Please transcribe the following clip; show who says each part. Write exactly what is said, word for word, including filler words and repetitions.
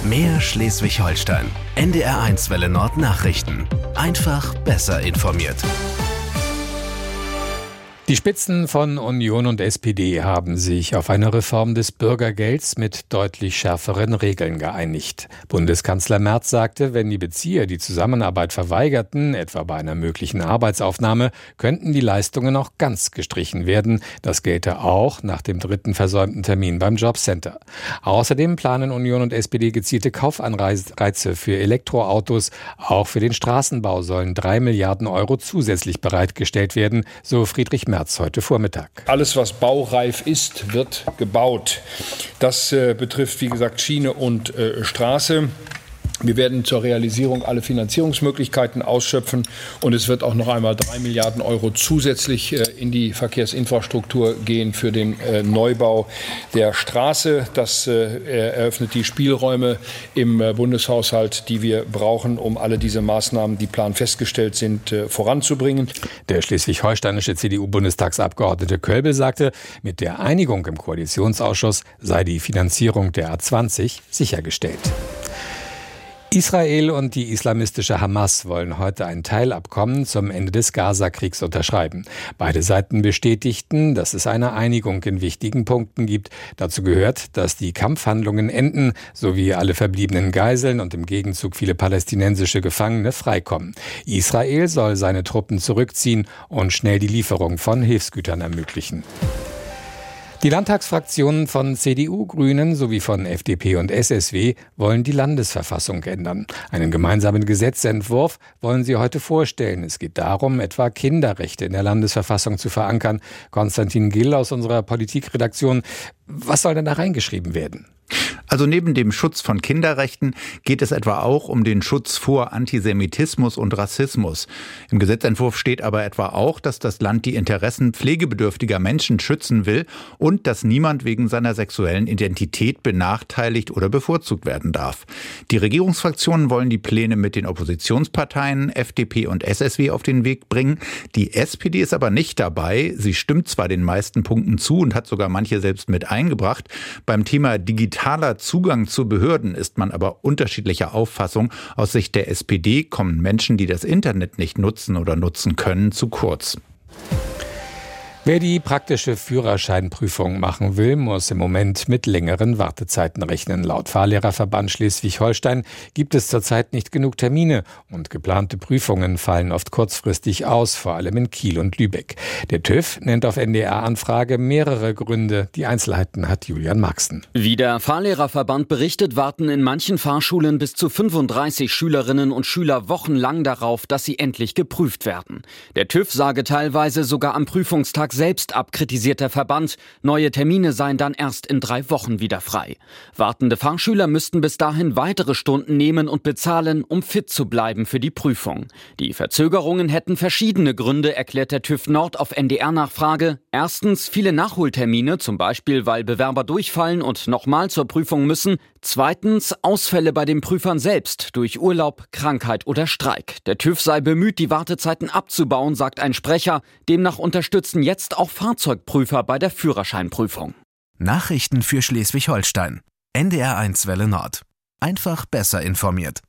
Speaker 1: Mehr Schleswig-Holstein. N D R eins Welle Nord Nachrichten. Einfach besser informiert.
Speaker 2: Die Spitzen von Union und S P D haben sich auf eine Reform des Bürgergelds mit deutlich schärferen Regeln geeinigt. Bundeskanzler Merz sagte, wenn die Bezieher die Zusammenarbeit verweigerten, etwa bei einer möglichen Arbeitsaufnahme, könnten die Leistungen auch ganz gestrichen werden. Das gelte auch nach dem dritten versäumten Termin beim Jobcenter. Außerdem planen Union und S P D gezielte Kaufanreize für Elektroautos. Auch für den Straßenbau sollen drei Milliarden Euro zusätzlich bereitgestellt werden, so Friedrich Merz heute Vormittag.
Speaker 3: Alles, was baureif ist, wird gebaut. Das äh, betrifft, wie gesagt, Schiene und äh, Straße. Wir werden zur Realisierung alle Finanzierungsmöglichkeiten ausschöpfen und es wird auch noch einmal drei Milliarden Euro zusätzlich äh, in die Verkehrsinfrastruktur gehen für den äh, Neubau der Straße. Das äh, eröffnet die Spielräume im äh, Bundeshaushalt, die wir brauchen, um alle diese Maßnahmen, die planfestgestellt sind, äh, voranzubringen.
Speaker 2: Der schleswig-holsteinische C D U-Bundestagsabgeordnete Kölbel sagte, mit der Einigung im Koalitionsausschuss sei die Finanzierung der A zwanzig sichergestellt. Israel und die islamistische Hamas wollen heute ein Teilabkommen zum Ende des Gaza-Kriegs unterschreiben. Beide Seiten bestätigten, dass es eine Einigung in wichtigen Punkten gibt. Dazu gehört, dass die Kampfhandlungen enden, sowie alle verbliebenen Geiseln und im Gegenzug viele palästinensische Gefangene freikommen. Israel soll seine Truppen zurückziehen und schnell die Lieferung von Hilfsgütern ermöglichen. Die Landtagsfraktionen von C D U, Grünen sowie von F D P und S S W wollen die Landesverfassung ändern. Einen gemeinsamen Gesetzentwurf wollen sie heute vorstellen. Es geht darum, etwa Kinderrechte in der Landesverfassung zu verankern. Konstantin Gill aus unserer Politikredaktion. Was soll denn da reingeschrieben werden?
Speaker 4: Also neben dem Schutz von Kinderrechten geht es etwa auch um den Schutz vor Antisemitismus und Rassismus. Im Gesetzentwurf steht aber etwa auch, dass das Land die Interessen pflegebedürftiger Menschen schützen will und dass niemand wegen seiner sexuellen Identität benachteiligt oder bevorzugt werden darf. Die Regierungsfraktionen wollen die Pläne mit den Oppositionsparteien F D P und S S W auf den Weg bringen. Die S P D ist aber nicht dabei. Sie stimmt zwar den meisten Punkten zu und hat sogar manche selbst mit eingebracht. Beim Thema digitaler Zugang zu Behörden ist man aber unterschiedlicher Auffassung. Aus Sicht der S P D kommen Menschen, die das Internet nicht nutzen oder nutzen können, zu kurz.
Speaker 2: Wer die praktische Führerscheinprüfung machen will, muss im Moment mit längeren Wartezeiten rechnen. Laut Fahrlehrerverband Schleswig-Holstein gibt es zurzeit nicht genug Termine und geplante Prüfungen fallen oft kurzfristig aus, vor allem in Kiel und Lübeck. Der TÜV nennt auf N D R-Anfrage mehrere Gründe. Die Einzelheiten hat Julian Maxen.
Speaker 5: Wie der Fahrlehrerverband berichtet, warten in manchen Fahrschulen bis zu fünfunddreißig Schülerinnen und Schüler wochenlang darauf, dass sie endlich geprüft werden. Der TÜV sage teilweise sogar am Prüfungstag selbst ab, kritisiert der Verband. Neue Termine seien dann erst in drei Wochen wieder frei. Wartende Fahrschüler müssten bis dahin weitere Stunden nehmen und bezahlen, um fit zu bleiben für die Prüfung. Die Verzögerungen hätten verschiedene Gründe, erklärt der TÜV Nord auf N D R-Nachfrage. Erstens viele Nachholtermine, zum Beispiel weil Bewerber durchfallen und nochmal zur Prüfung müssen. Zweitens Ausfälle bei den Prüfern selbst durch Urlaub, Krankheit oder Streik. Der TÜV sei bemüht, die Wartezeiten abzubauen, sagt ein Sprecher. Demnach unterstützen jetzt auch Fahrzeugprüfer bei der Führerscheinprüfung.
Speaker 1: Nachrichten für Schleswig-Holstein. N D R eins Welle Nord. Einfach besser informiert.